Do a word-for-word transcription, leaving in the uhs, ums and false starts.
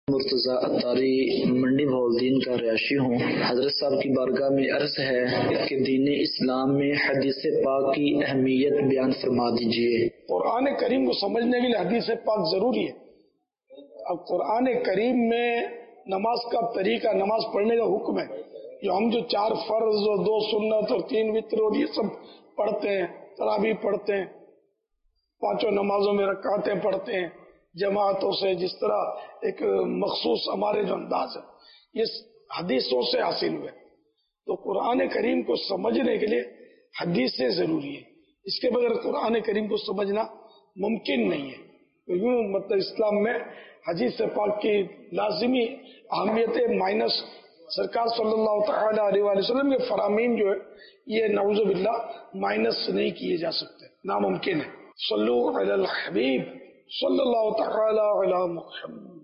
مرتضیٰ اتاری منڈی بہاؤالدین کا رہائشی ہوں۔ حضرت صاحب کی بارگاہ میں عرض ہے کہ دین اسلام میں حدیث پاک کی اہمیت بیان فرما دیجیے۔ قرآن کریم کو سمجھنے کے لیے حدیث پاک ضروری ہے۔ اب قرآن کریم میں نماز کا طریقہ، نماز پڑھنے کا حکم ہے، جو ہم جو چار فرض اور دو سنت اور تین وتر اور یہ سب پڑھتے ہیں، تراویح پڑھتے ہیں، پانچوں نمازوں میں رکعتیں پڑھتے ہیں جماعتوں سے، جس طرح ایک مخصوص ہمارے جو انداز ہے، یہ حدیثوں سے حاصل ہوئے۔ تو قرآن کریم کو سمجھنے کے لیے حدیثیں ضروری ہے، اس کے بغیر قرآن کریم کو سمجھنا ممکن نہیں ہے۔ تو یوں مطلب اسلام میں حدیث پاک کی لازمی اہمیت مائنس سرکار صلی اللہ تعالی علیہ وآلہ وسلم کے فرامین جو ہے یہ نعوذ باللہ مائنس نہیں کیے جا سکتے، ناممکن ہے۔ صلو علی الحبیب صلی اللہ تعالی علی محمد۔